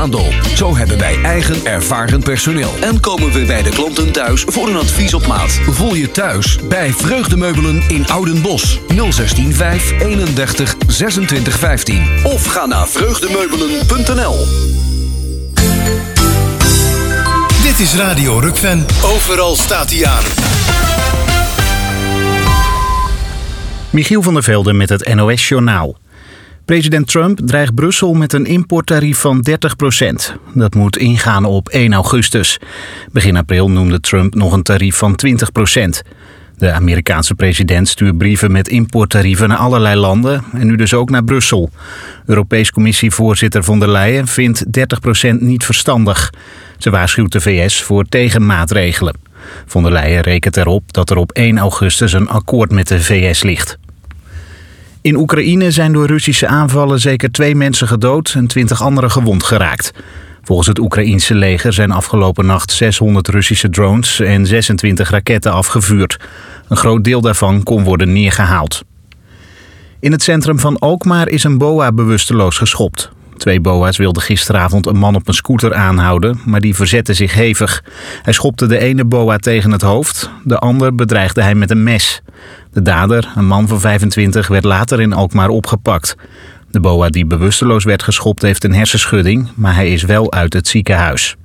vaandel. Zo hebben wij eigen ervaren personeel. En komen we bij de klanten thuis voor een advies op maat. Voel je thuis bij Vreugdemeubelen in Oudenbosch. 016 5 31 26 15. Of ga naar vreugdemeubelen.nl. Dit is Radio Rukven. Overal staat hij aan. Michiel van der Velde met het NOS-journaal. President Trump dreigt Brussel met een importtarief van 30%. Dat moet ingaan op 1 augustus. Begin april noemde Trump nog een tarief van 20%. De Amerikaanse president stuurt brieven met importtarieven naar allerlei landen en nu dus ook naar Brussel. Europees Commissievoorzitter von der Leyen vindt 30% niet verstandig. Ze waarschuwt de VS voor tegenmaatregelen. Von der Leyen rekent erop dat er op 1 augustus een akkoord met de VS ligt. In Oekraïne zijn door Russische aanvallen zeker 2 mensen gedood en 20 anderen gewond geraakt. Volgens het Oekraïense leger zijn afgelopen nacht 600 Russische drones en 26 raketten afgevuurd. Een groot deel daarvan kon worden neergehaald. In het centrum van Alkmaar is een boa bewusteloos geschopt. 2 boa's wilden gisteravond een man op een scooter aanhouden, maar die verzette zich hevig. Hij schopte de ene boa tegen het hoofd, de ander bedreigde hij met een mes. De dader, een man van 25, werd later in Alkmaar opgepakt. De boa die bewusteloos werd geschopt heeft een hersenschudding, maar hij is wel uit het ziekenhuis.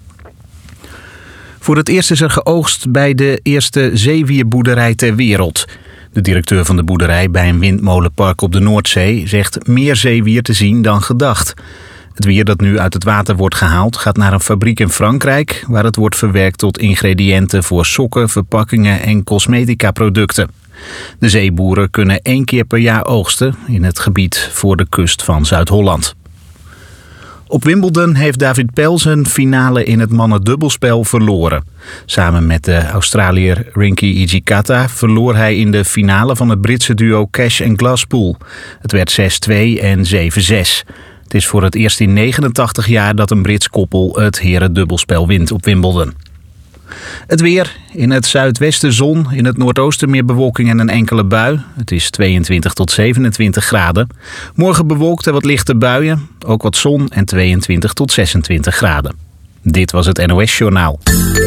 Voor het eerst is er geoogst bij de eerste zeewierboerderij ter wereld. De directeur van de boerderij bij een windmolenpark op de Noordzee zegt meer zeewier te zien dan gedacht. Het wier dat nu uit het water wordt gehaald gaat naar een fabriek in Frankrijk, waar het wordt verwerkt tot ingrediënten voor sokken, verpakkingen en cosmetica-producten. De zeeboeren kunnen 1 keer per jaar oogsten in het gebied voor de kust van Zuid-Holland. Op Wimbledon heeft David Pell zijn finale in het mannendubbelspel verloren. Samen met de Australiër Rinky Hijikata verloor hij in de finale van het Britse duo Cash en Glasspool. Het werd 6-2 en 7-6. Het is voor het eerst in 89 jaar dat een Brits koppel het herendubbelspel wint op Wimbledon. Het weer. In het zuidwesten zon, in het noordoosten meer bewolking en een enkele bui. Het is 22 tot 27 graden. Morgen bewolkt en wat lichte buien. Ook wat zon en 22 tot 26 graden. Dit was het NOS-journaal.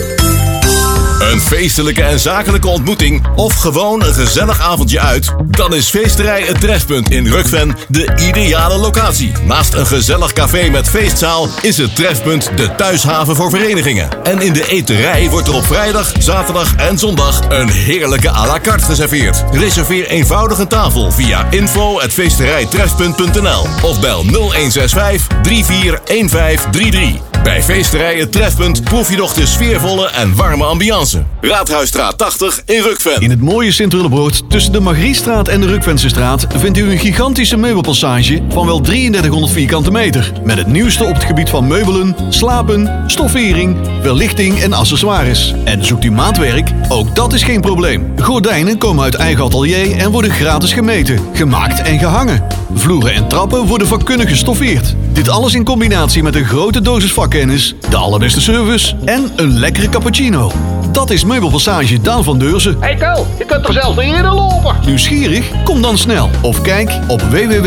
Een feestelijke en zakelijke ontmoeting of gewoon een gezellig avondje uit? Dan is Feesterij Het Trefpunt in Rukven de ideale locatie. Naast een gezellig café met feestzaal is het Trefpunt de thuishaven voor verenigingen. En in de eterij wordt er op vrijdag, zaterdag en zondag een heerlijke à la carte geserveerd. Reserveer eenvoudig een tafel via info@feesterijtrefpunt.nl of bel 0165 341533. Bij Feesterij Het Trefpunt proef je nog de sfeervolle en warme ambiance. Raadhuisstraat 80 in Rukven. In het mooie Sint-Willebroord tussen de Margrietstraat en de Rukvensestraat vindt u een gigantische meubelpassage van wel 3300 vierkante meter. Met het nieuwste op het gebied van meubelen, slapen, stoffering, verlichting en accessoires. En zoekt u maatwerk? Ook dat is geen probleem. Gordijnen komen uit eigen atelier en worden gratis gemeten, gemaakt en gehangen. Vloeren en trappen worden vakkundig gestoffeerd. Dit alles in combinatie met een grote dosis vakkennis, de allerbeste service en een lekkere cappuccino. Dat is Meubelpassage Daan van Deurzen. Hey Ko, je kunt er zelfs niet in lopen. Nieuwsgierig? Kom dan snel of kijk op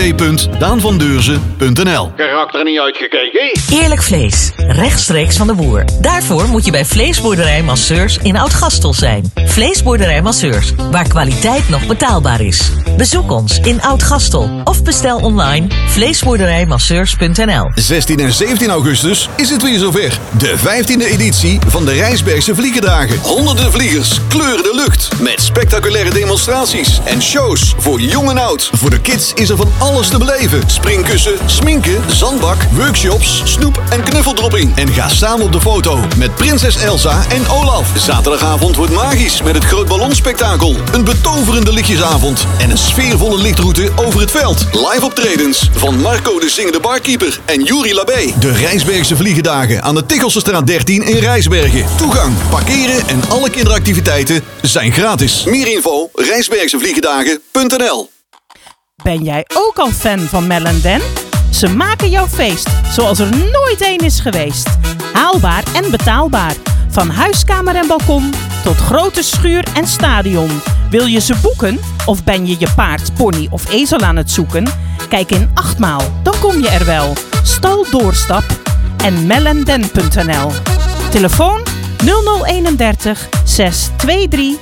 www.daanvandeurzen.nl. Karakter er niet uitgekeken. Eerlijk vlees, rechtstreeks van de boer. Daarvoor moet je bij Vleesboerderij Masseurs in Oud-Gastel zijn. Vleesboerderij Masseurs, waar kwaliteit nog betaalbaar is. Bezoek ons in Oud-Gastel of bestel online vleesboerderijmasseurs.nl. 16 en 17 augustus is het weer zover. De 15e editie van de Rijsbergse Vliegendagen. Honderden vliegers kleuren de lucht met spectaculaire demonstraties en shows voor jong en oud. Voor de kids is er van alles te beleven. Springkussen, sminken, zandbak, workshops, snoep en knuffeldropping. En ga samen op de foto met prinses Elsa en Olaf. Zaterdagavond wordt magisch met het Groot Ballonspektakel. Een betoverende lichtjesavond en een sfeervolle lichtroute over het veld. Live optredens van Marco de Zingende Barkeeper en Juri Labé. De Rijsbergse Vliegendagen aan de Tichelsestraat 13 in Rijsbergen. Toegang, parkeren en alle kinderactiviteiten zijn gratis. Meer info rijsbergsevliegendagen.nl. Ben jij ook al fan van Mel & Dan? Ze maken jouw feest zoals er nooit één is geweest. Haalbaar en betaalbaar. Van huiskamer en balkon tot grote schuur en stadion. Wil je ze boeken? Of ben je je paard, pony of ezel aan het zoeken? Kijk in 8 maal, dan kom je er wel. Stal Doorstap. en mellenden.nl. Telefoon 0031 623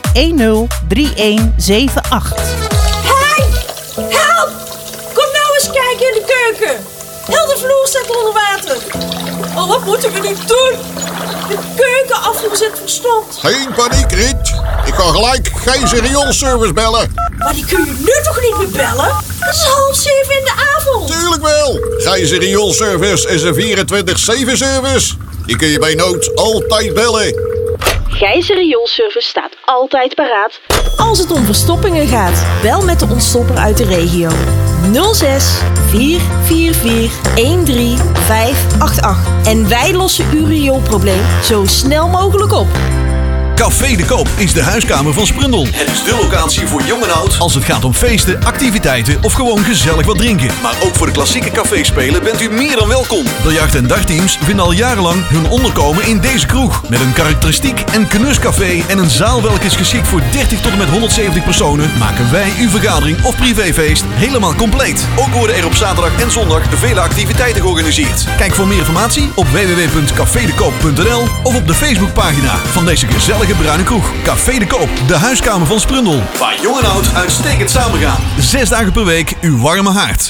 103178. Hey! Help! Kom nou eens kijken in de keuken. Heel de vloer staat onder water. Oh, wat moeten we nu doen? De keukenafvoer verstopt. Geen paniek, Riet. Ik kan gelijk Gijzer rioolservice bellen. Maar die kun je nu toch niet meer bellen? Het is 6:30 in de avond. Tuurlijk wel. Gijzer rioolservice is een 24/7 service. Die kun je bij nood altijd bellen. Gijzer rioolservice staat altijd paraat als het om verstoppingen gaat. Bel met de ontstopper uit de regio. 06 444 13588. En wij lossen uw rioolprobleem zo snel mogelijk op. Café de Koop is de huiskamer van Sprundel. Het is de locatie voor jong en oud als het gaat om feesten, activiteiten of gewoon gezellig wat drinken. Maar ook voor de klassieke caféspelen bent u meer dan welkom. Biljart- en dartteams vinden al jarenlang hun onderkomen in deze kroeg. Met een karakteristiek en knuscafé en een zaal welke is geschikt voor 30 tot en met 170 personen, maken wij uw vergadering of privéfeest helemaal compleet. Ook worden er op zaterdag en zondag vele activiteiten georganiseerd. Kijk voor meer informatie op www.cafedekoop.nl of op de Facebookpagina van deze gezellige bruine kroeg. Café de Koop, de huiskamer van Sprundel. Waar jong en oud uitstekend samengaan. 6 dagen per week uw warme haard.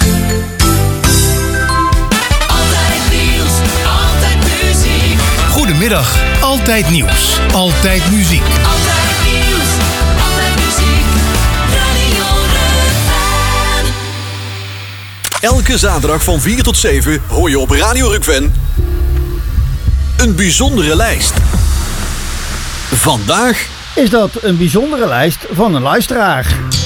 Altijd nieuws, altijd muziek. Goedemiddag, altijd nieuws, altijd muziek. Altijd nieuws, altijd muziek. Radio Rukven. Elke zaterdag van 4 tot 7 hoor je op Radio Rukven een bijzondere lijst. Vandaag is dat een bijzondere lijst van een luisteraar.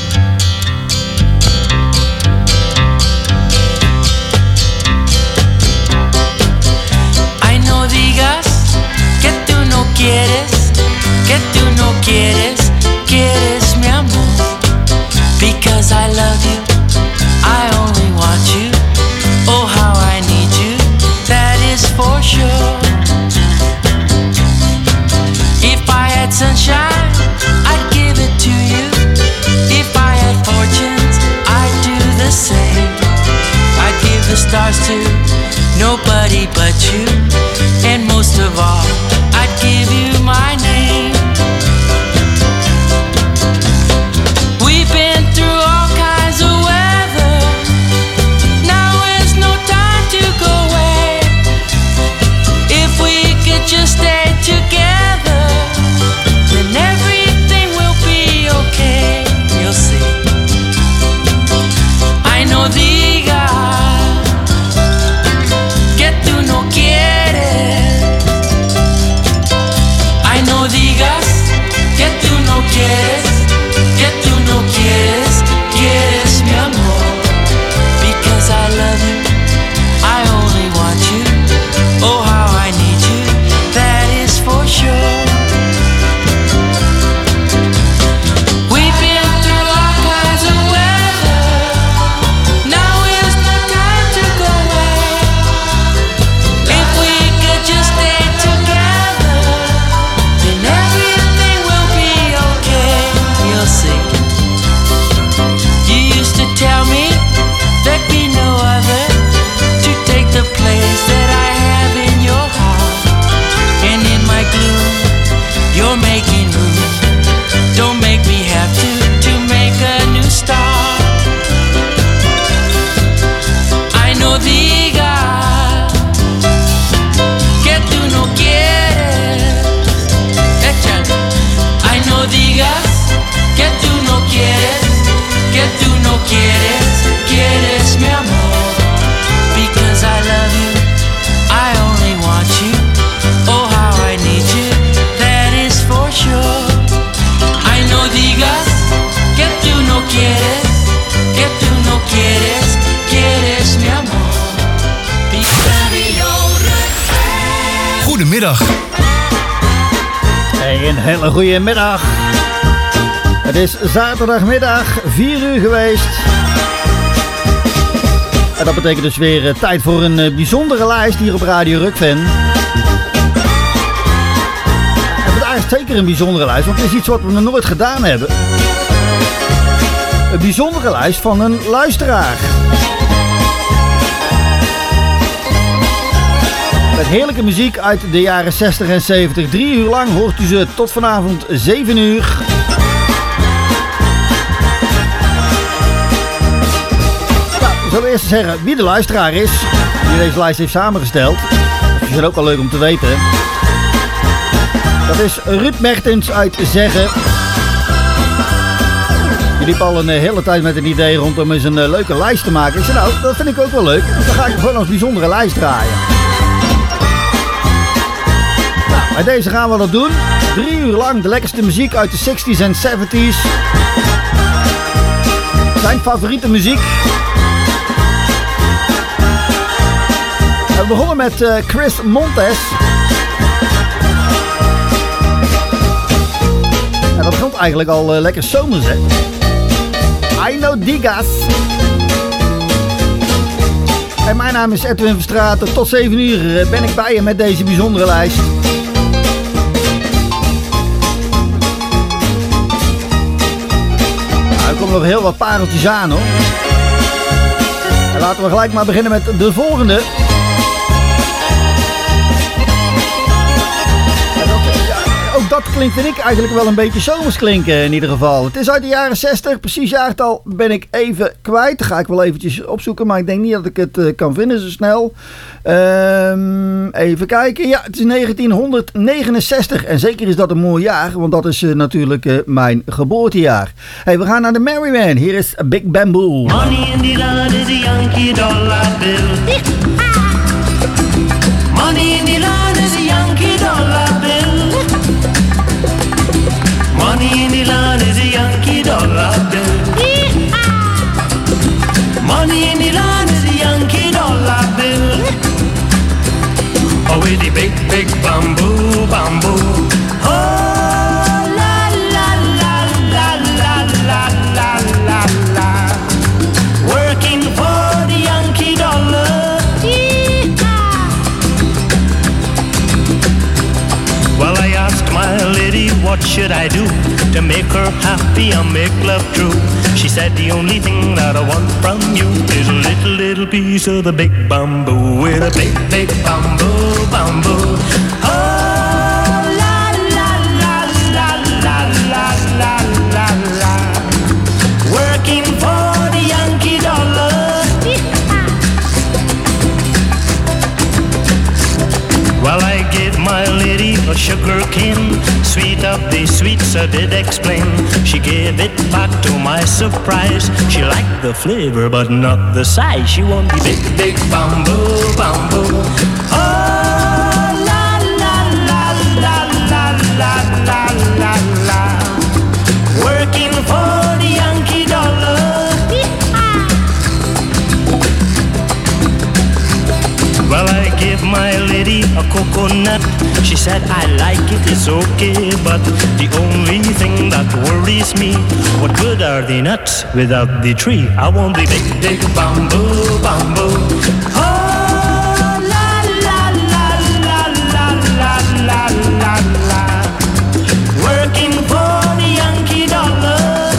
Ay, no digas que tú no quieres, que tú no quieres, quieres mi amor. Because I love you, I only want you. Oh, how I need you, that is for sure. If I had sunshine, I'd give it to you. If I had fortunes, I'd do the same. I'd give the stars to nobody but you. And most of all, I'd give you my name. We've been through all kinds of weather. Now is no time to go away. If we could just stay together, then everything will be okay. You'll see. Ay, no digas que tú no quieres. Ay, no digas que tú no quieres, que tú no quieres, quieres mi amor. Because I love you, I only want you. Oh, how I need you, that is for sure. We've been through all kinds of weather. Now is the time to go away. If we could just stay together, then everything will be okay. You'll see. You used to tell me there'd be no other to take the place that I have in your heart. And in my gloom, you're making room. Don't make me have to make a new start. Ay, no digas que tú no quieres. Échale. Ay, no digas que tú no quieres, que tú no quieres, quieres mi amor. Because I love you, I only want you. Oh, how I need you, that is for sure. Ay, no digas que tú no quieres, que tú no quieres, quieres mi amor. Goedemiddag. Hey, een hele goede middag. Het is zaterdagmiddag 4 uur geweest. En dat betekent dus weer tijd voor een bijzondere lijst hier op Radio Rukven. En vandaag is zeker een bijzondere lijst, want het is iets wat we nog nooit gedaan hebben. Een bijzondere lijst van een luisteraar. Met heerlijke muziek uit de jaren 60 en 70. 3 uur lang hoort u ze tot vanavond 7 uur. Nou, zullen we eerst zeggen wie de luisteraar is die deze lijst heeft samengesteld. Dat is ook wel leuk om te weten. Dat is Ruud Mertens uit Zeggen. Die liep al een hele tijd met een idee rond om eens een leuke lijst te maken. Ik zei nou, dat vind ik ook wel leuk. Dus dan ga ik gewoon als bijzondere lijst draaien. Nou, bij deze gaan we dat doen. 3 uur lang de lekkerste muziek uit de 60s en 70s. Zijn favoriete muziek. We begonnen met Chris Montes. En dat komt eigenlijk al lekker zomers, hè. I know Digas. En mijn naam is Edwin Verstraeten. Tot 7 uur ben ik bij je met deze bijzondere lijst. Nou, er komen nog heel wat pareltjes aan, hoor. En laten we gelijk maar beginnen met de volgende. Ook dat klinkt, vind ik, eigenlijk wel een beetje zomers klinken in ieder geval. Het is uit de jaren 60, precies jaartal ben ik even kwijt. Dat ga ik wel eventjes opzoeken, maar ik denk niet dat ik het kan vinden zo snel. Even kijken. Ja, het is 1969 en zeker is dat een mooi jaar, want dat is natuurlijk mijn geboortejaar. Hey, we gaan naar de Merryman. Hier is Big Bamboo. Money in the land is a Yankee dollar bill. Money in the land is a Yankee dollar bill. Money in the land is a Yankee dollar bill. Money in the land is a Yankee dollar bill. Oh, with the big, big bamboo, bamboo. Oh, la, la, la, la, la, la, la, la, la. Working for the Yankee dollar. Well, I asked my lady, what should I do to make her happy and make love true? She said, the only thing that I want from you is a little piece of the big bamboo. With a big, big bamboo, bamboo. Oh, la, la, la, la, la, la, la, la, la. Working for the Yankee dollar. Well, I gave my lady a sugar cane, sweet of the sweets I did explain. She gave it back to my surprise. She liked the flavor but not the size. She wanted the big, big bamboo, bamboo. Oh, la, la, la, la, la, la, la, la, la. Working for the Yankee dollar. Well, I gave my lady a coconut. She said, I like it, it's okay, but the only thing that worries me, what good are the nuts without the tree? I want the big, big bamboo, bamboo. Oh, la, la, la, la, la, la, la, la, la. Working for the Yankee dollar.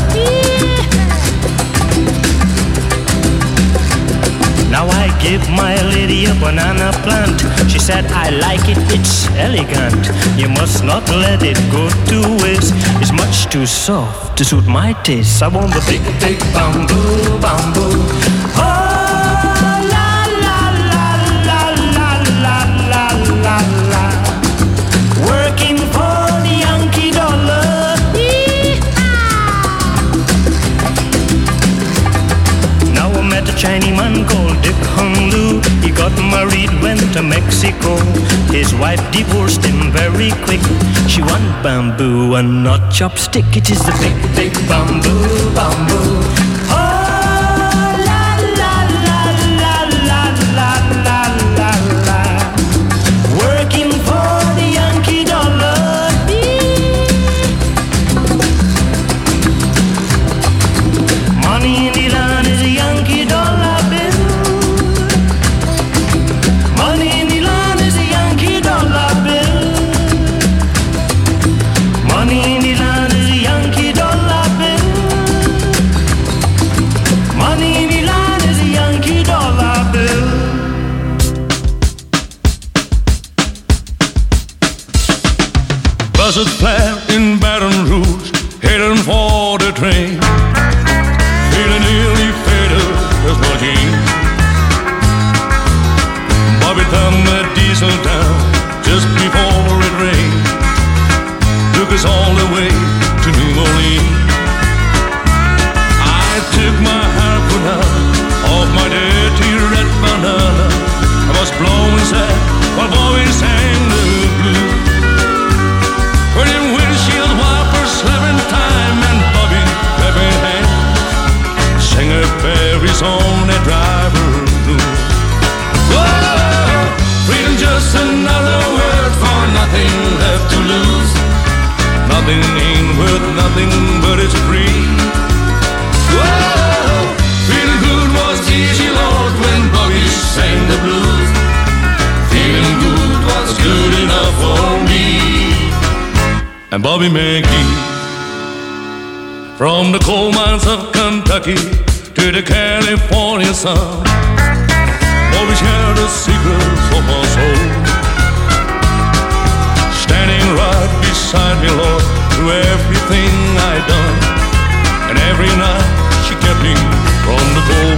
Now I give my lady a banana plant. She said, I like it, it's elegant. You must not let it go to waste. It's much too soft to suit my taste. I want the big, big bamboo, bamboo. Oh, la, la, la, la, la, la, la, la, la. Working for the Yankee dollar. Now I met a Chinese man called Dick Hung Lu. He got married, went to Mexico. His wife divorced him very quick. She want bamboo and not chopstick. It is the big, big bamboo, bamboo. Oh, la, la, la, la, la, la, la, la, la. Working for the Yankee dollar. Money in the land is a Yankee dollar bill. Money in the land is a Yankee dollar bill. Money in the land is a Yankee dollar bill. buzzard flat in Baton Rouge, heading for the train. Feeling nearly faded as my jeans. Bobby thumbed that diesel down just before it rained. Took us all the way to New Orleans. I took my harpoon out of my dirty red banana. I was blowing sad while Bobby sang the blues. Burning windshield wipers, slapping time, and Bobby clapping hands. Sang a fairy song that driver knew. Whoa, freedom, just another word for nothing left to lose. Nothing ain't worth nothing, but it's free. Whoa, feeling good was easy, Lord, when Bobby sang the blues. Feeling good was good enough for me. And Bobby McGee, from the coal mines of Kentucky to the California sun, Bobby shared the secrets of my soul. Standing right beside me, Lord, through everything I'd done. And every night she kept me from the cold.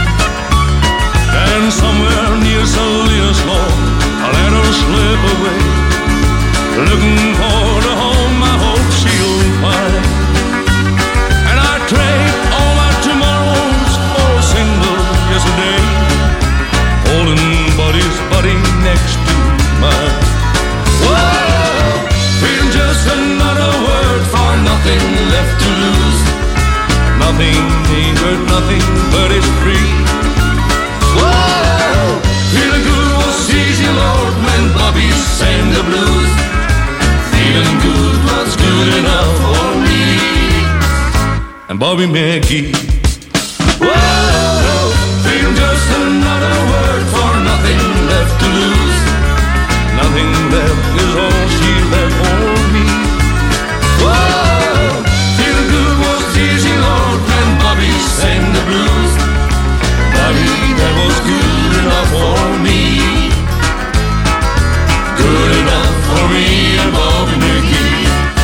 And somewhere near Salinas, Lord, I let her slip away, looking for the home I hope she'll find. And I trade all my tomorrows for a single yesterday, holding Buddy's body next to mine. Whoa, freedom, just another word for nothing left to lose. Nothing ain't worth nothing, but it's free. Whoa, feeling good was easy, Lord, when Bobby sang the blues. Feeling good was good enough for me. And Bobby McGee. Whoa, freedom, just another word for nothing left to lose. Nothing left is all she left for me. Whoa, feeling good was easy, Lord, when Bobby sang the blues. Bobby, that was good enough for me. Good enough for me and Bobby McGee.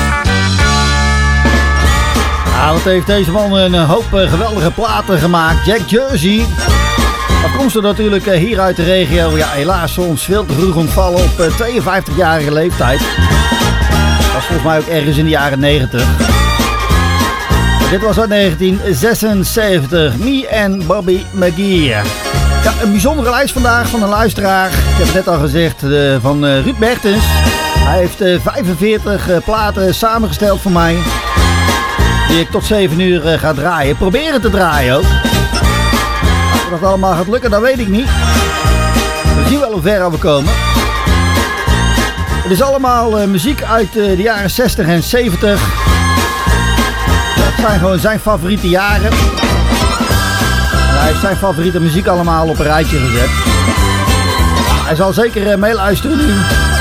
Nou, wat heeft deze man een hoop geweldige platen gemaakt. Jack Jersey. Afkomstig natuurlijk hier uit de regio. Ja, helaas ons veel te vroeg ontvallen op 52-jarige leeftijd. Dat was volgens mij ook ergens in de jaren 90. Dit was uit 1976. Me en Bobby McGee. Ja, een bijzondere lijst vandaag van een luisteraar. Ik heb het net al gezegd, van Ruud Bertens. Hij heeft 45 platen samengesteld voor mij. Die ik tot 7 uur ga draaien. Proberen te draaien ook. Of dat allemaal gaat lukken, dat weet ik niet. We zien wel hoe ver we komen. Het is allemaal muziek uit de jaren 60 en 70. Dat zijn gewoon zijn favoriete jaren. En hij heeft zijn favoriete muziek allemaal op een rijtje gezet. Hij zal zeker meeluisteren nu.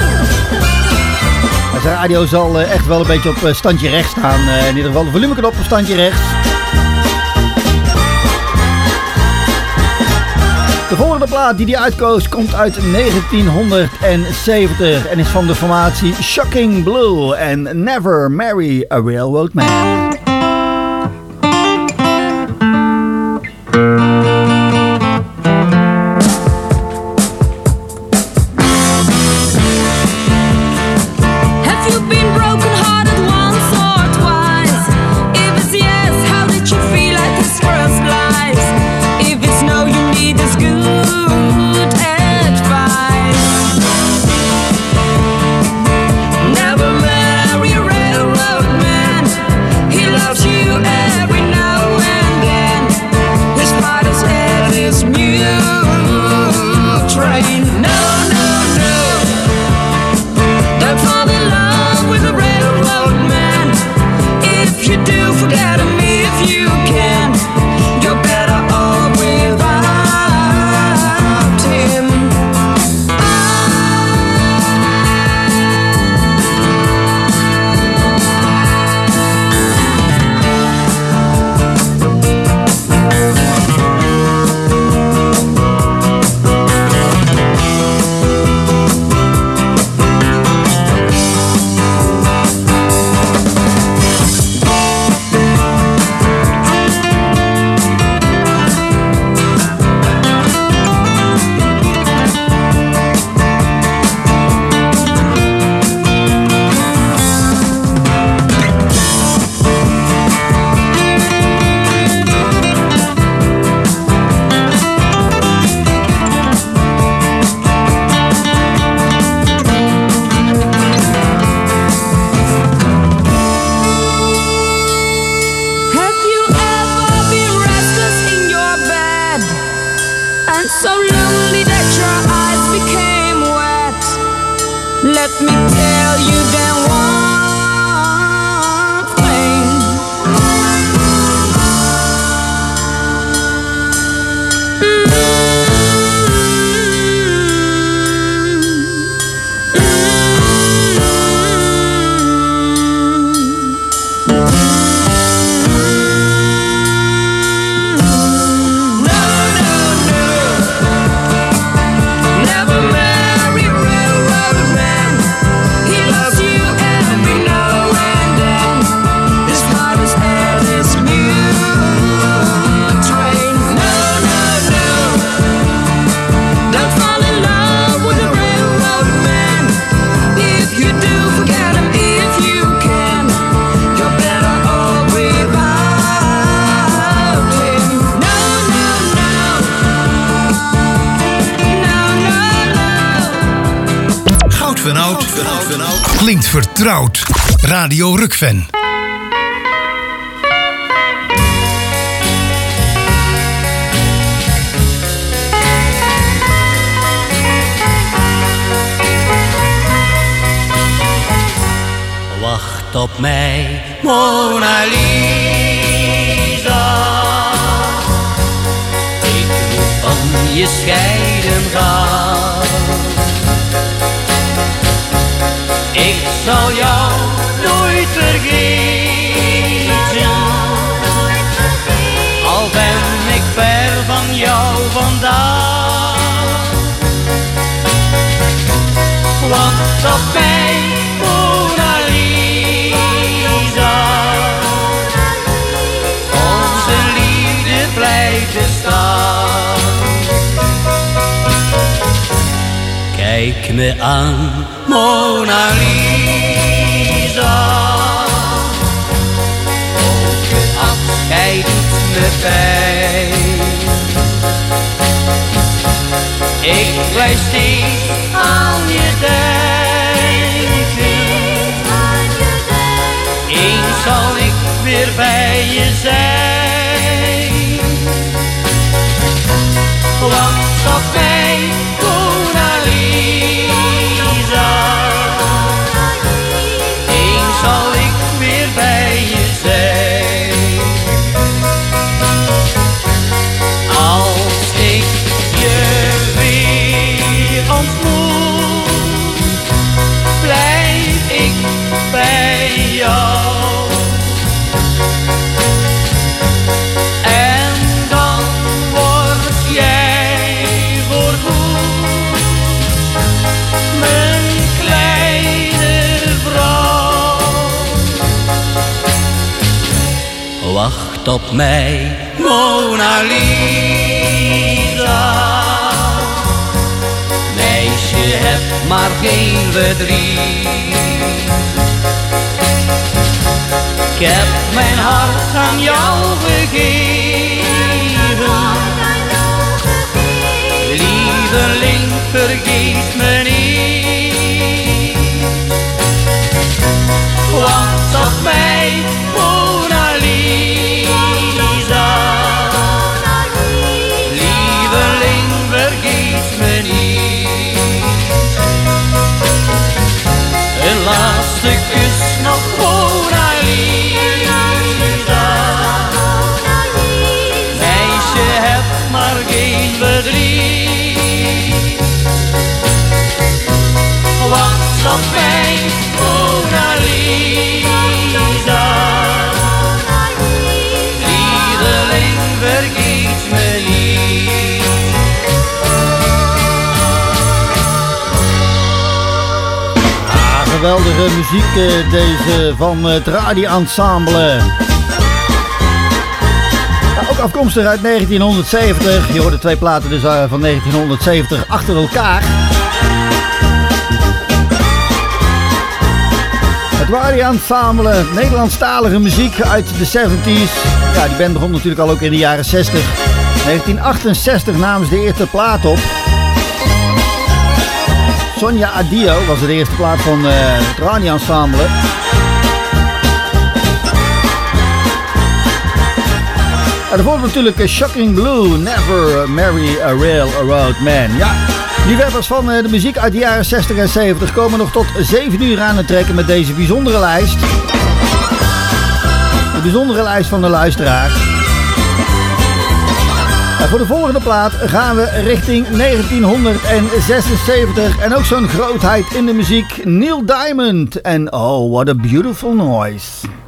Zijn radio zal echt wel een beetje op standje rechts staan. In ieder geval de volumeknop op standje rechts. De volgende plaat die hij uitkoos komt uit 1970 en is van de formatie Shocking Blue en Never Marry a Railroad Man. Never marry a railroad man. He loves Let me tell you that one thing. Never marry a railroad man. He loves you every now and then. His heart is at his mule train. No, no, no. Don't fall in love with a railroad man. If you do, forget him if you can. You're better off without him. No, no, no. Goud van oud. Klinkt vertrouwd. Radio Rukven. Wacht op mij, Mona Lisa. Ik moet van je scheiden gaan. Ik zal jou nooit vergeten. Al ben ik ver van jou vandaan. Wacht op mij, Mona Lisa. Onze liefde blijft bestaan. Kijk me aan, Mona Lisa. Ook het afscheid doet me pijn. Ik blijf steeds aan je denken. Eens zal ik weer bij je zijn. Wacht op mij, Mona Lisa. Eens zal ik weer bij je zijn. Als ik je weer ontmoet, blijf ik bij jou. En dan word jij voorgoed mijn kleine vrouw. Wacht op mij, Mona Lisa. Meisje, heb maar geen verdriet. Ik heb mijn hart aan jou gegeven. Lieveling, vergeet me niet. Wacht op mij, Mona Lisa. Lieveling, vergeet me niet. Een laatste kus nog, Mona Lisa. Meisje, heb maar geen verdriet. Wacht op mij, Mona Lisa. Lieveling, vergeet me niet. Geweldige muziek deze van het Radio-ensemble. Ja, ook afkomstig uit 1970. Je hoort de twee platen dus van 1970 achter elkaar. Het Radio-ensemble, Nederlandstalige muziek uit de 70s. Ja, die band begon natuurlijk al ook in de jaren 60. 1968 namen ze de eerste plaat op. Sonja Adio was de eerste plaat van het Radio-ensemble. En daarvoor natuurlijk Shocking Blue, Never Marry a Railroad Man. Ja, Liefhebbers van de muziek uit de jaren 60 en 70 komen nog tot 7 uur aan het trekken met deze bijzondere lijst. De bijzondere lijst van de luisteraar. En voor de volgende plaat gaan we richting 1976 en ook zo'n grootheid in de muziek, Neil Diamond en Oh What a Beautiful Noise.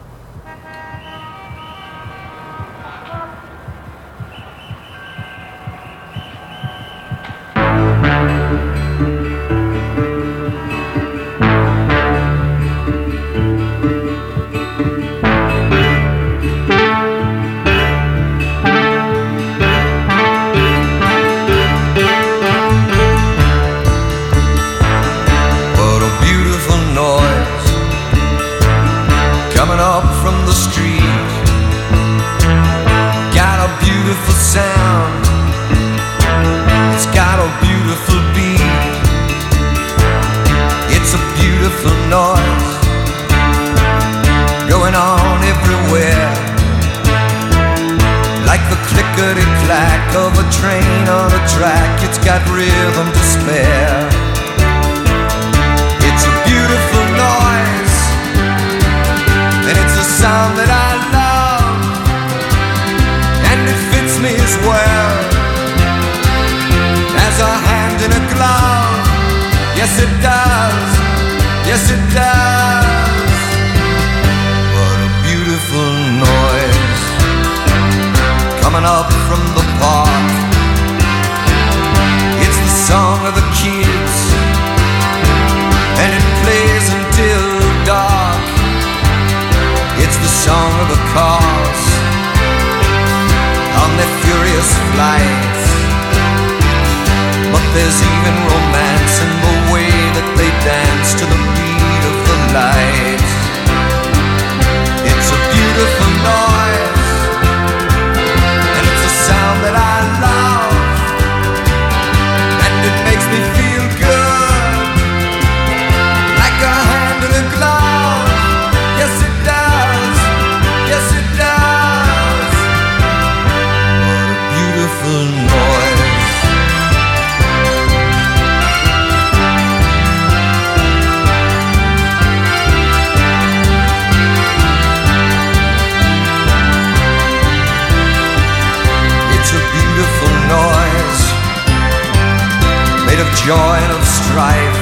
joy and of strife,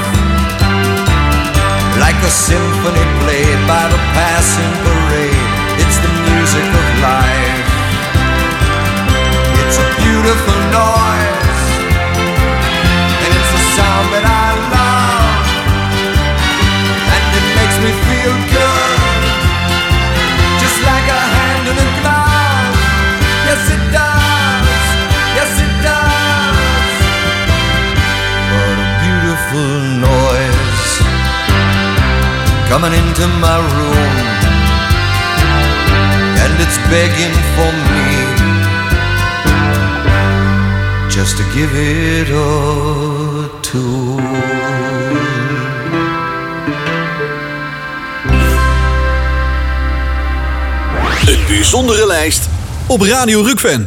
like a symphony played by the passing parade. It's the music of life. It's a beautiful noise, and it's a sound that I love, and it makes me feel good, just like a hand in a glove. Yes it does, yes it does. What a beautiful noise coming into my room, and it's begging for me just to give it a tune. Een bijzondere lijst op Radio Rukven.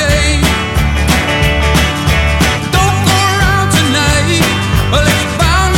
Bound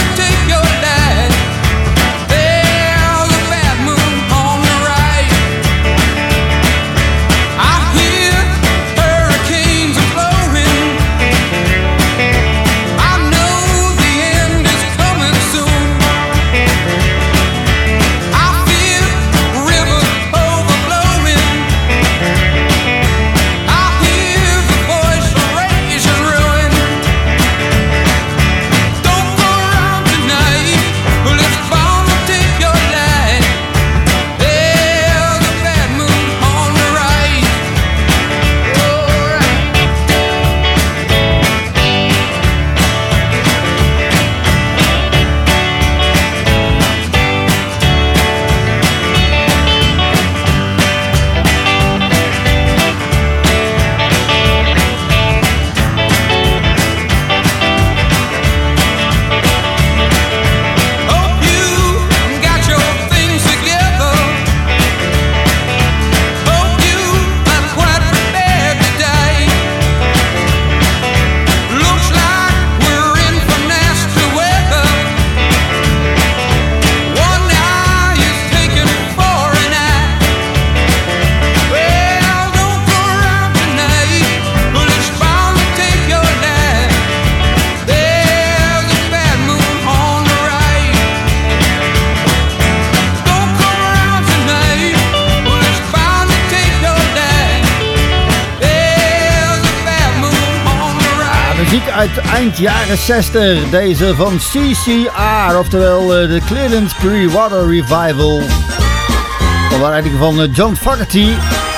Muziek uit eind jaren 60. Deze van CCR, oftewel de Creedence Clearwater Revival. Dat was eigenlijk van John Fogerty.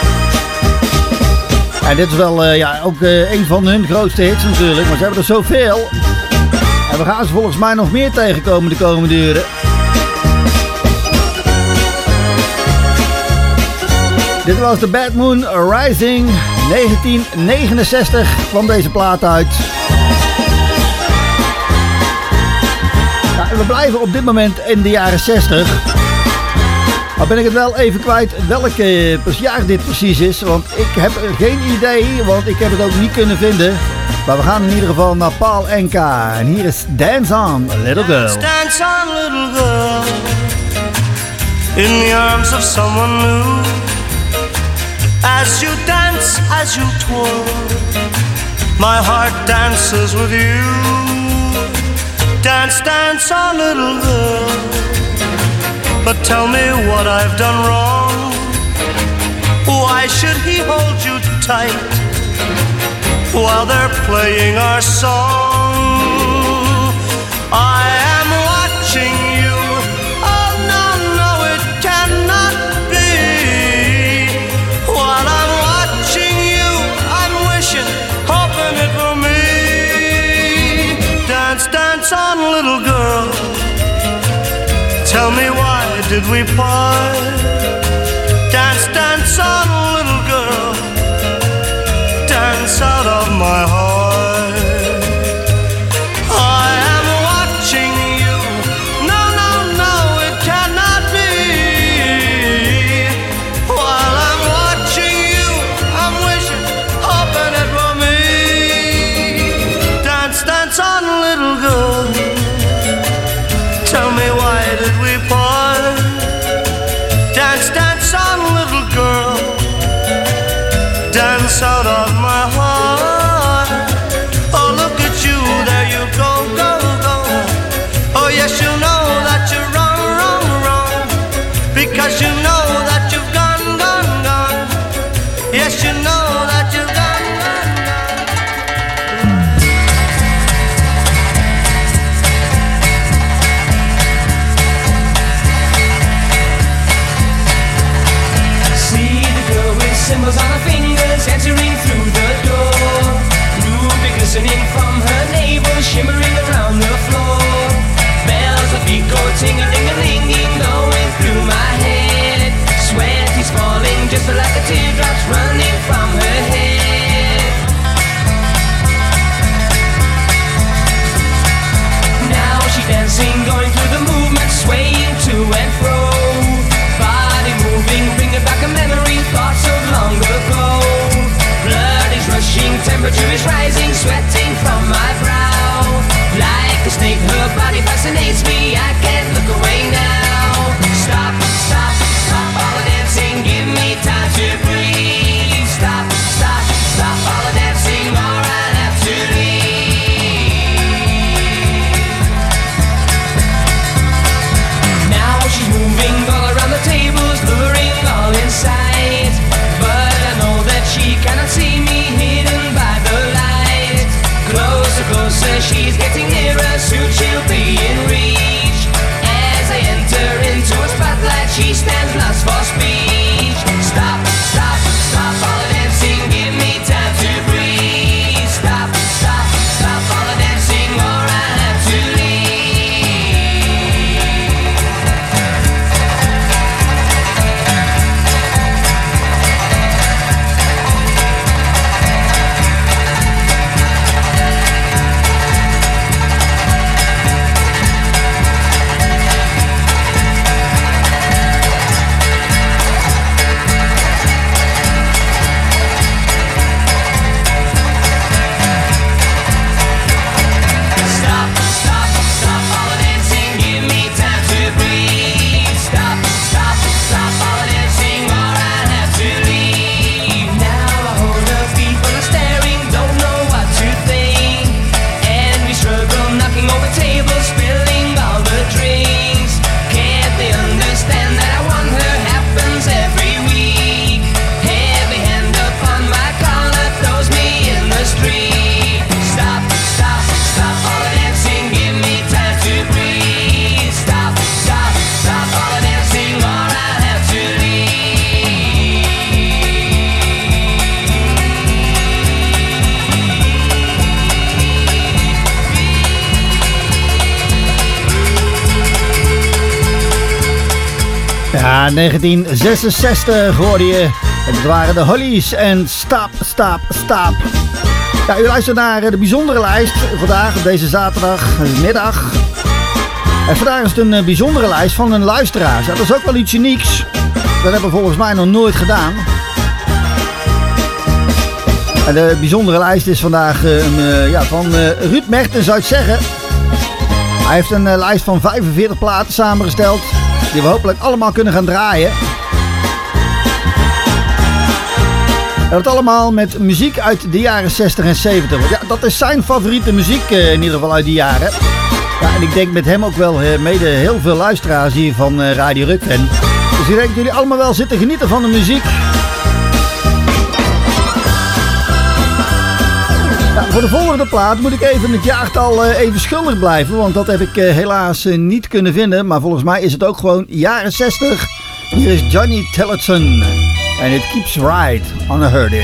En dit is wel ook een van hun grootste hits natuurlijk. Maar ze hebben er zoveel. En we gaan ze volgens mij nog meer tegenkomen de komende uren. Dit was The Bad Moon Rising. 1969 kwam deze plaat uit. Nou, we blijven op dit moment in de jaren 60. Maar ben ik het wel even kwijt welk jaar dit precies is. Want ik heb geen idee, want ik heb het ook niet kunnen vinden. Maar we gaan in ieder geval naar Paul Anka. En hier is Dance On, Little Girl. Dance on, little girl, in the arms of someone new. As you dance, as you twirl, my heart dances with you. Dance, dance on, little girl, but tell me what I've done wrong. Why should he hold you tight while they're playing our song? I am watching you. Oh no, no, it cannot be. While I'm watching you, I'm wishing, hoping it for me. Dance, dance on, little girl, tell me why did we part? Dance, dance on, little girl, dance out of my heart. I am watching you. No, no, no, it cannot be. While I'm watching you, I'm wishing, hoping it for me. Dance, dance on, little girl, tell me why did we part? Dance, dance on, little girl, dance out of my heart. Oh, look at you, there you go, go, go. Oh, yes, you know that you're wrong, wrong, wrong, because you know that you've gone, gone, gone. Yes, you know that you've gone, gone, symbols on her fingers entering through the door. Ruby glistening from her navel, shimmering around the floor. Bells of beat go ting-a-ling-a-ling-ing, going through my head. Sweat is falling just like a teardrops running from her head. Now she's dancing, going through the movement, swaying to and fro. Body moving, bringing back a memory, thoughts of long ago. Blood Ja, 1966 hoorde je. En dat waren de Hollies en Stop, Stop, Stop. Ja, u luistert naar de bijzondere lijst vandaag op deze zaterdagmiddag. En vandaag is het een bijzondere lijst van een luisteraar. Ja, dat is ook wel iets unieks. Dat hebben we volgens mij nog nooit gedaan. En de bijzondere lijst is vandaag van Ruud Mertens, zou ik zeggen. Hij heeft een lijst van 45 platen samengesteld. Die we hopelijk allemaal kunnen gaan draaien. En dat allemaal met muziek uit de jaren 60 en 70. Want ja, dat is zijn favoriete muziek in ieder geval uit die jaren. Ja, en ik denk met hem ook wel mede heel veel luisteraars hier van Radio Rukven. Dus ik denk dat jullie allemaal wel zitten genieten van de muziek. Ja, voor de volgende plaat moet ik even het jaartal even schuldig blijven. Want dat heb ik helaas niet kunnen vinden. Maar volgens mij is het ook gewoon jaren 60. Hier is Johnny Tillotson. En It Keeps Right on a Hurtin'.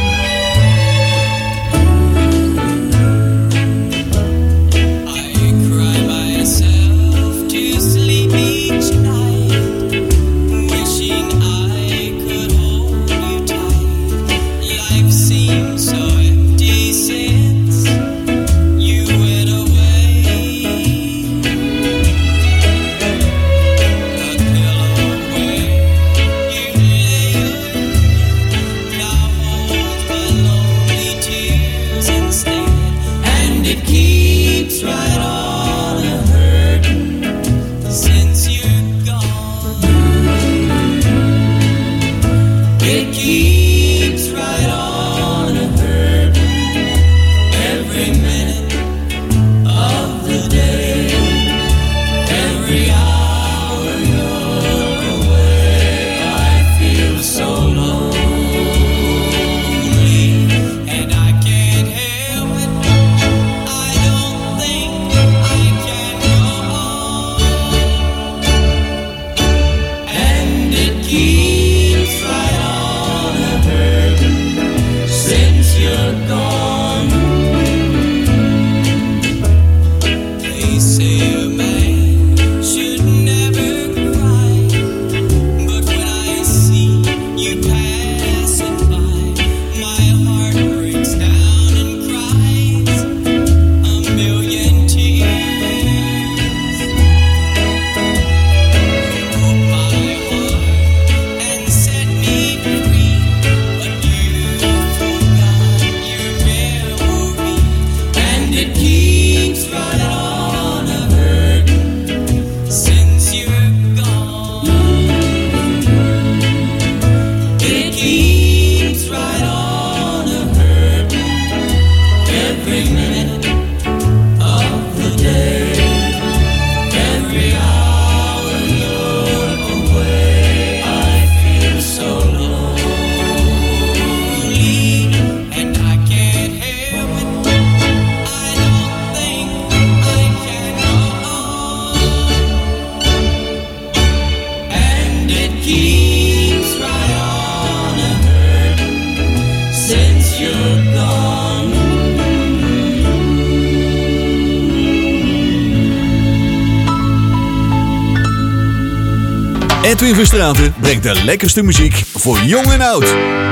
Edwin Verstraeten brengt de lekkerste muziek voor jong en oud.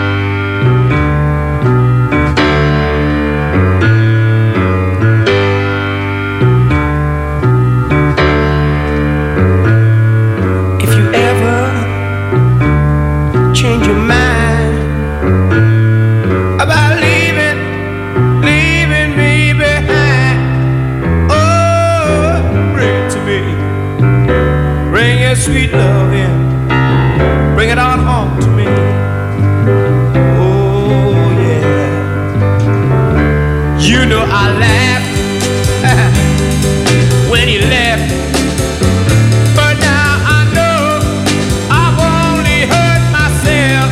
If you ever change your mind about leaving me behind, oh, bring it to me. Bring your sweet love in. Bring it on home to me. Oh, yeah. You know I laughed when you left. But now I know I've only hurt myself.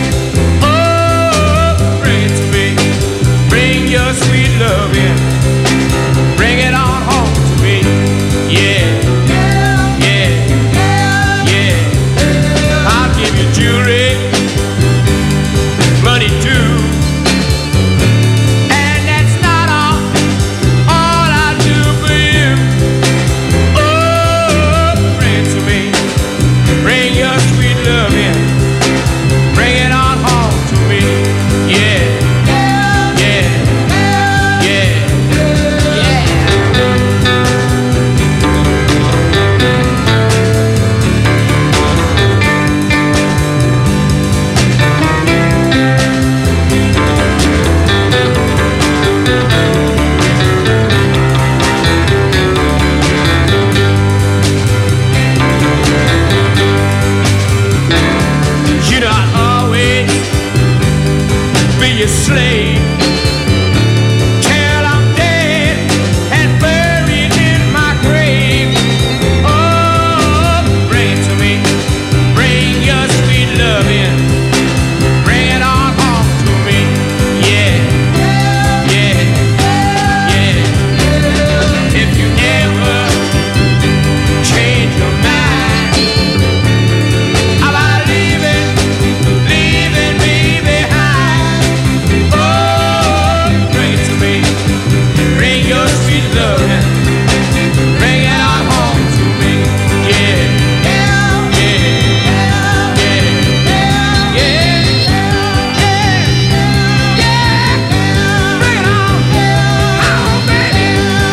Oh, bring it to me. Bring your sweet love in. Bring it on home to me. Yeah. Yeah. Yeah. be your slave till I'm dead and buried in my grave. Oh, bring it to me, bring your sweet love in, bring it on home to me, yeah, yeah, yeah. If you ever change your mind about leaving me behind, oh, bring it to me, bring your sweet love in, bring it on home to me, yeah, yeah, yeah, yeah, yeah, bring it on, baby,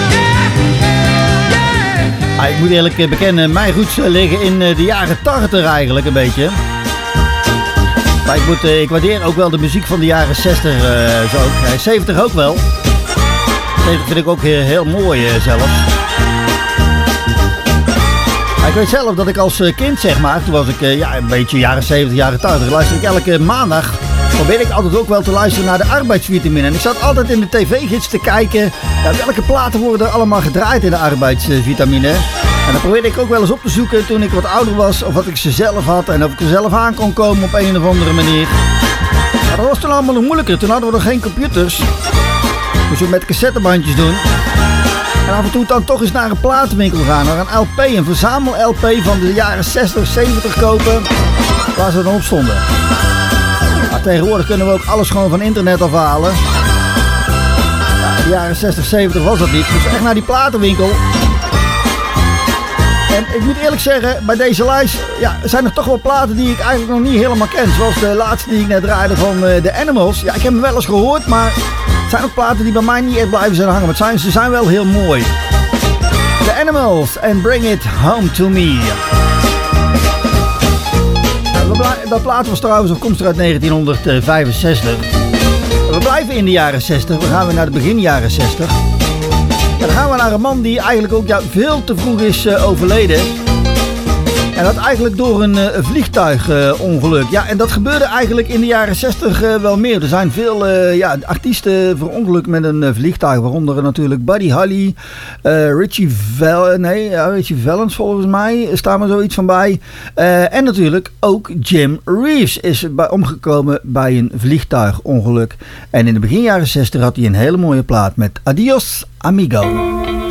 Ik moet eerlijk bekennen, mijn roots liggen in de jaren 80 eigenlijk een beetje. Maar ik waardeer ook wel de muziek van de jaren 60 zo ook. 70 ook wel. 70 vind ik ook heel mooi zelfs. Maar ik weet zelf dat ik als kind, zeg maar, toen was ik een beetje jaren 70, jaren 80, luisterde ik elke maandag. Probeerde ik altijd ook wel te luisteren naar de arbeidsvitamine. En ik zat altijd in de tv-gids te kijken, welke platen worden er allemaal gedraaid in de arbeidsvitamine. En dan probeerde ik ook wel eens op te zoeken toen ik wat ouder was, of wat ik ze zelf had en of ik er zelf aan kon komen op een of andere manier. Maar dat was toen allemaal nog moeilijker. Toen hadden we nog geen computers. Moesten we met cassettebandjes doen. En af en toe dan toch eens naar een platenwinkel gaan, naar een LP, een verzamel-LP van de jaren 60, 70 kopen, waar ze dan op stonden. Maar tegenwoordig kunnen we ook alles gewoon van internet afhalen. Ja, in de jaren 60, 70 was dat niet. Dus echt naar die platenwinkel. En ik moet eerlijk zeggen, bij deze lijst zijn er toch wel platen die ik eigenlijk nog niet helemaal ken. Zoals de laatste die ik net draaide van The Animals. Ja, ik heb hem wel eens gehoord, maar het zijn ook platen die bij mij niet echt blijven zijn hangen. Maar ze zijn wel heel mooi. The Animals and Bring It Home to Me. Dat plaat was trouwens afkomstig uit 1965. We blijven in de jaren 60. We gaan weer naar de begin jaren 60. En dan gaan we naar een man die eigenlijk ook veel te vroeg is overleden. En dat eigenlijk door een vliegtuigongeluk. Ja, en dat gebeurde eigenlijk in de jaren 60 wel meer. Er zijn veel artiesten verongelukt met een vliegtuig. Waaronder natuurlijk Buddy Holly, Richie Valens volgens mij. Staat er zoiets van bij. En natuurlijk ook Jim Reeves is omgekomen bij een vliegtuigongeluk. En in de begin jaren 60 had hij een hele mooie plaat met Adios Amigo.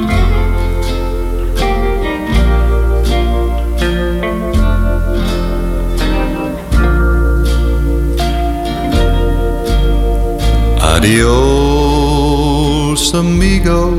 Adios, amigo,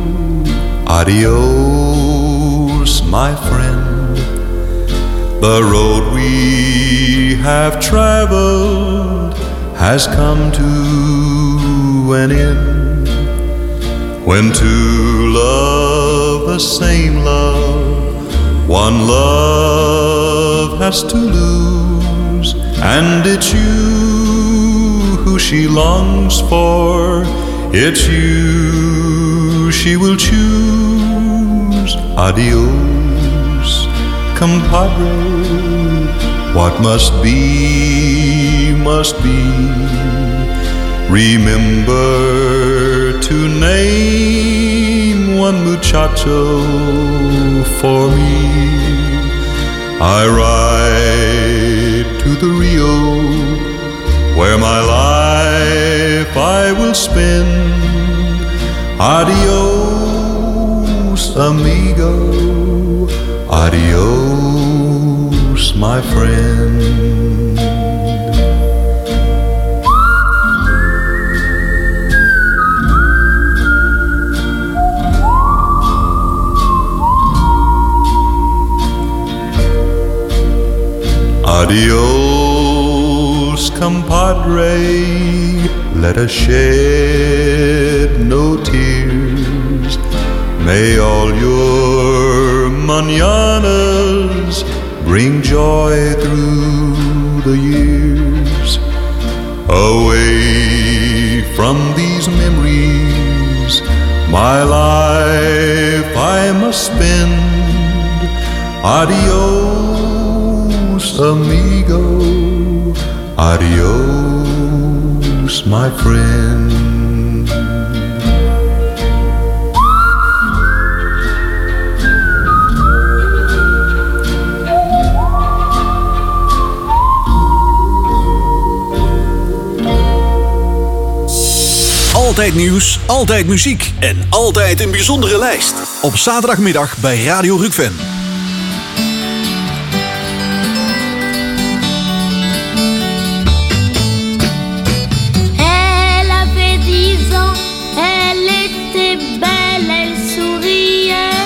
adios, my friend. The road we have traveled has come to an end. When two love the same love, one love has to lose, and it's you who she longs for, it's you she will choose. Adios, compadre, what must be, must be. Remember to name one muchacho for me. I ride to the Rio, where my life I will spend. Adios, amigo, adios, my friend. Adios, compadre, let us shed no tears. May all your mañanas bring joy through the years. Away from these memories, my life I must spend. Adios, amigo, adios, Christmas, my friend. Altijd nieuws, altijd muziek en altijd een bijzondere lijst. Op zaterdagmiddag bij Radio Rukven. Elle avait 10 ans, elle était belle, elle souriait.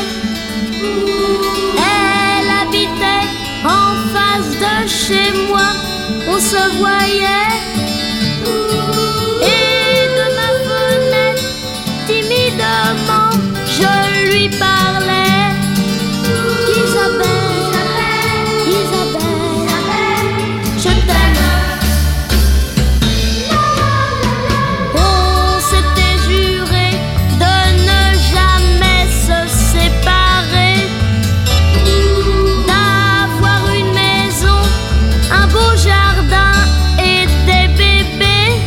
Elle habitait en face de chez moi, on se voyait. Timidement, je lui parlais. Isabelle, Isabelle, je t'aime. On s'était juré de ne jamais se séparer, d'avoir une maison, un beau jardin et des bébés.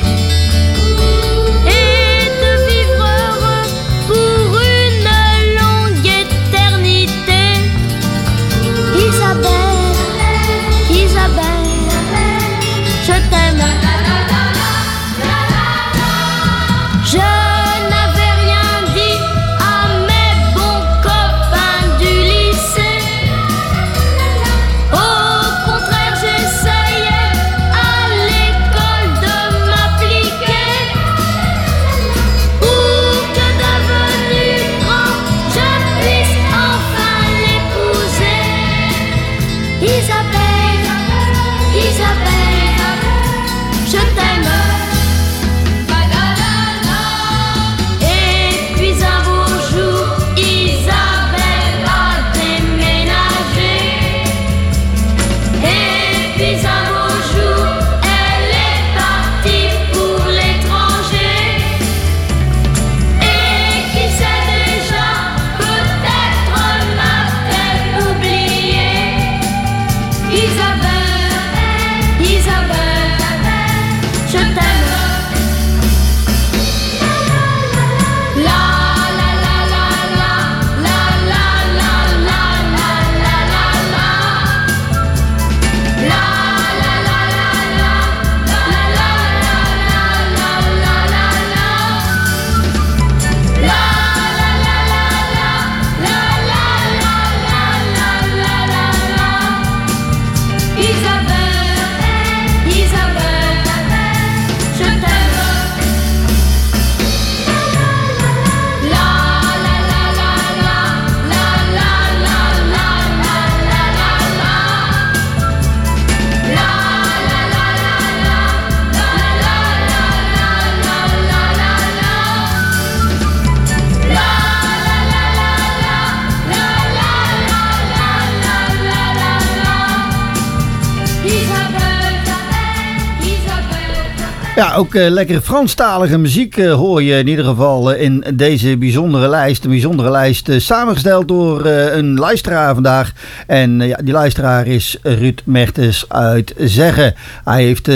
Ja, ook lekkere Franstalige muziek hoor je in ieder geval in deze bijzondere lijst. Een bijzondere lijst samengesteld door een luisteraar vandaag. En ja, die luisteraar is Ruud Mertens uit Zeggen. Hij heeft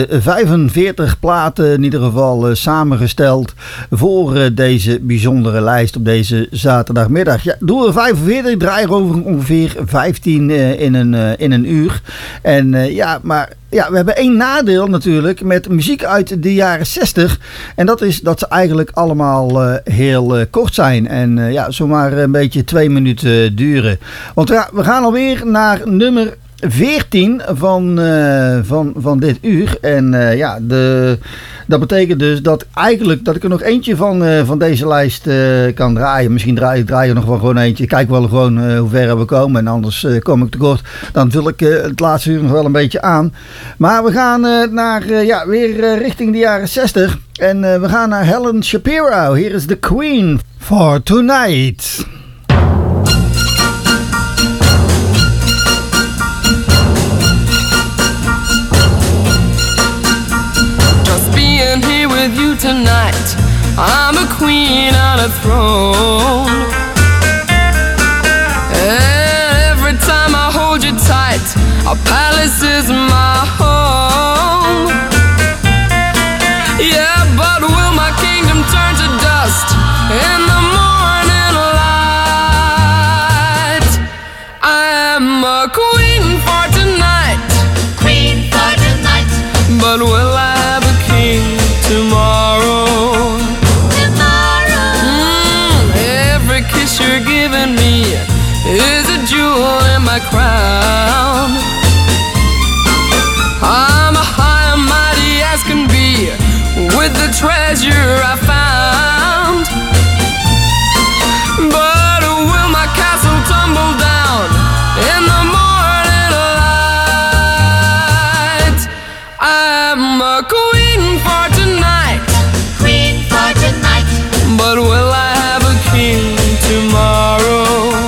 45 platen in ieder geval samengesteld voor deze bijzondere lijst op deze zaterdagmiddag. Ja, door er 45, draai er over ongeveer 15 in een uur. En ja, maar... Ja, we hebben één nadeel natuurlijk met muziek uit de jaren 60. En dat is dat ze eigenlijk allemaal heel kort zijn. En ja, zomaar een beetje 2 minuten duren. Want ja, we gaan alweer naar nummer 14 van dit uur. En ja, dat betekent dus dat eigenlijk dat ik er nog eentje van deze lijst kan draaien. Misschien draai je nog wel gewoon eentje. Kijk wel gewoon hoe ver we komen. En anders kom ik tekort. Dan vul ik het laatste uur nog wel een beetje aan. Maar we gaan weer richting de jaren 60. En we gaan naar Helen Shapiro. Hier is The Queen for Tonight. With you tonight, I'm a queen on a throne. Every time I hold you tight, our palace is my home. Yeah, but crown. I'm high and mighty as can be with the treasure I found. But will my castle tumble down in the morning light? I'm a queen for tonight. Queen for tonight. But will I have a king tomorrow?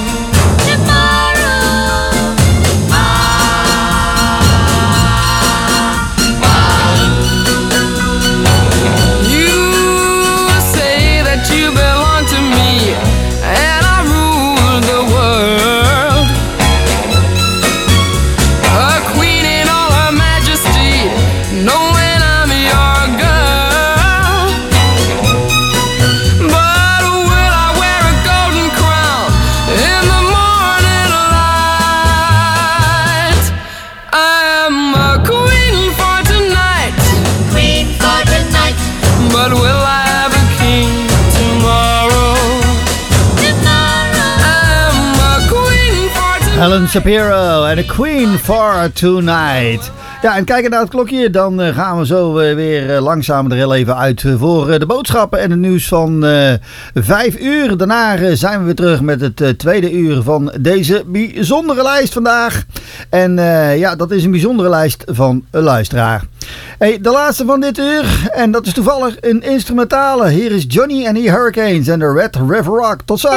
Helen Shapiro en A Queen for Tonight. Ja, en kijken naar het klokje, dan gaan we zo weer langzaam er heel even uit voor de boodschappen en het nieuws van 5 uur. Daarna zijn we weer terug met het tweede uur van deze bijzondere lijst vandaag. En ja, dat is een bijzondere lijst van een luisteraar. Hey, de laatste van dit uur, en dat is toevallig een instrumentale. Hier is Johnny and the Hurricanes en de Red River Rock. Tot zo!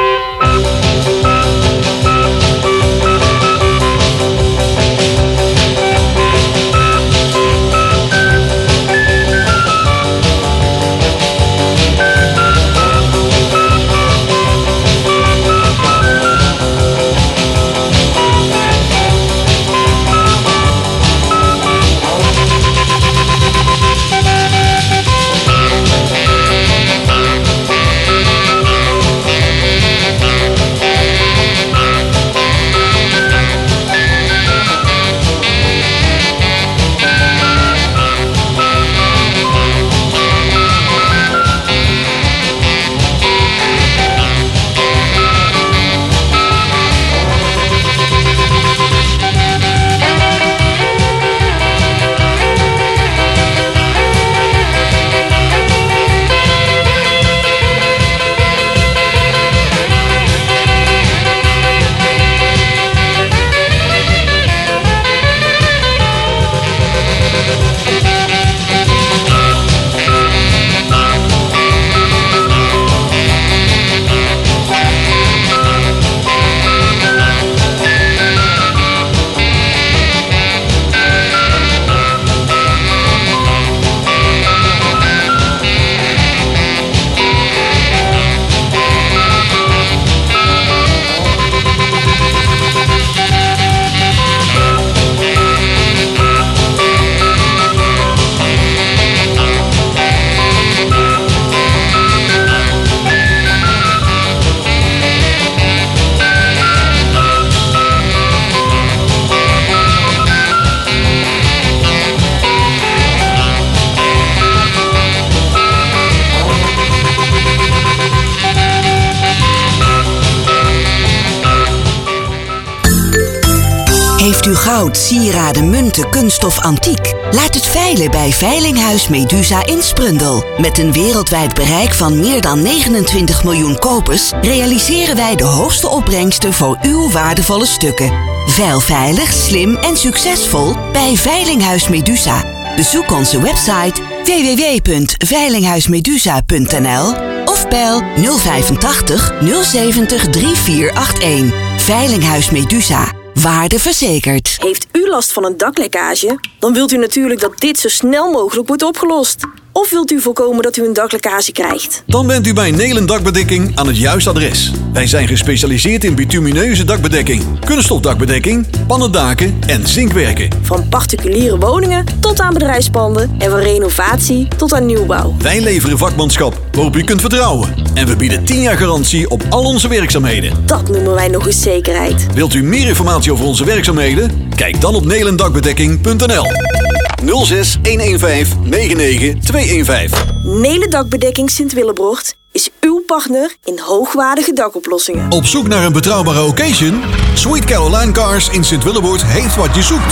Heeft u goud, sieraden, munten, kunststof, antiek? Laat het veilen bij Veilinghuis Medusa in Sprundel. Met een wereldwijd bereik van meer dan 29 miljoen kopers realiseren wij de hoogste opbrengsten voor uw waardevolle stukken. Veil veilig, slim en succesvol bij Veilinghuis Medusa. Bezoek onze website www.veilinghuismedusa.nl of bel 085 070 3481. Veilinghuis Medusa. Waarde verzekerd. Heeft u last van een daklekkage? Dan wilt u natuurlijk dat dit zo snel mogelijk wordt opgelost. Of wilt u voorkomen dat u een daklekkage krijgt? Dan bent u bij Nelen Dakbedekking aan het juiste adres. Wij zijn gespecialiseerd in bitumineuze dakbedekking, kunststofdakbedekking, pannendaken en zinkwerken. Van particuliere woningen tot aan bedrijfspanden en van renovatie tot aan nieuwbouw. Wij leveren vakmanschap waarop u kunt vertrouwen. En we bieden 10 jaar garantie op al onze werkzaamheden. Dat noemen wij nog eens zekerheid. Wilt u meer informatie over onze werkzaamheden? Kijk dan op nelendakbedekking.nl 06 115 99 215. Nelen Dakbedekking Sint-Willebrocht is uw partner in hoogwaardige dakoplossingen. Op zoek naar een betrouwbare occasion? Sweet Caroline Cars in Sint-Willeboord heeft wat je zoekt.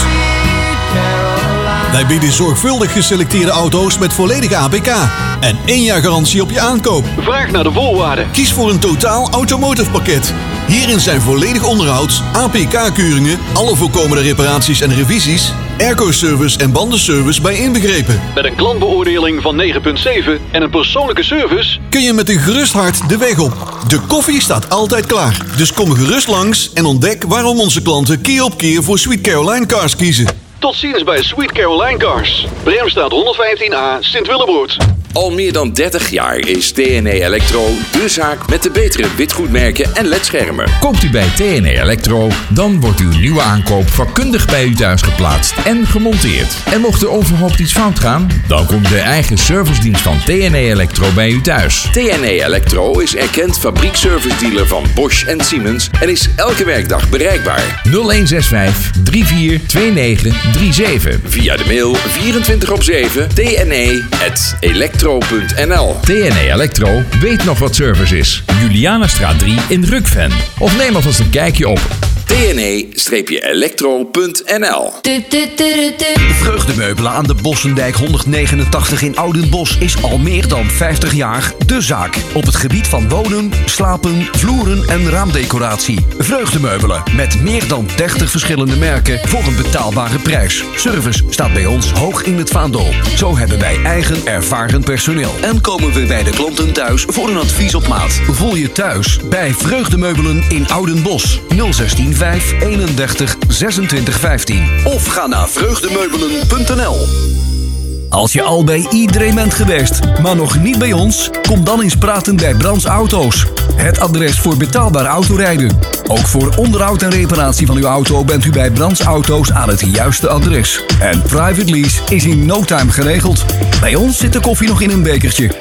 Wij bieden zorgvuldig geselecteerde auto's met volledige APK en 1 jaar garantie op je aankoop. Vraag naar de voorwaarden. Kies voor een totaal automotive pakket. Hierin zijn volledig onderhoud, APK-keuringen, alle voorkomende reparaties en revisies, airco-service en bandenservice bij inbegrepen. Met een klantbeoordeling van 9,7 en een persoonlijke service Kun je met een gerust hart de weg op. De koffie staat altijd klaar. Dus kom gerust langs en ontdek waarom onze klanten keer op keer voor Sweet Caroline Cars kiezen. Tot ziens bij Sweet Caroline Cars. Bremstraat 115A, Sint-Willeboord. Al meer dan 30 jaar is TNE Electro de zaak met de betere witgoedmerken en ledschermen. Koopt u bij TNE Electro, dan wordt uw nieuwe aankoop vakkundig bij u thuis geplaatst en gemonteerd. En mocht er onverhoopt iets fout gaan, dan komt de eigen servicedienst van TNE Electro bij u thuis. TNE Electro is erkend fabriekservice-dealer van Bosch en Siemens en is elke werkdag bereikbaar. 0165 342937. Via de mail 24/7 tne@electro.nl. TNE Electro weet nog wat service is. Julianastraat 3 in Rukven. Of neem alvast een kijkje op tne-electro.nl. Vreugdemeubelen aan de Bossendijk 189 in Oudenbosch is al meer dan 50 jaar de zaak. Op het gebied van wonen, slapen, vloeren en raamdecoratie. Vreugdemeubelen met meer dan 30 verschillende merken voor een betaalbare prijs. Service staat bij ons hoog in het vaandel. Zo hebben wij eigen ervaren personeel. En komen we bij de klanten thuis voor een advies op maat. Voel je thuis bij Vreugdemeubelen in Oudenbosch 016 5 31 26 15. Of ga naar vreugdemeubelen.nl. Als je al bij iedereen bent geweest, maar nog niet bij ons, kom dan eens praten bij Brands Auto's. Het adres voor betaalbaar autorijden. Ook voor onderhoud en reparatie van uw auto bent u bij Brands Auto's aan het juiste adres. En private lease is in no time geregeld. Bij ons zit de koffie nog in een bekertje.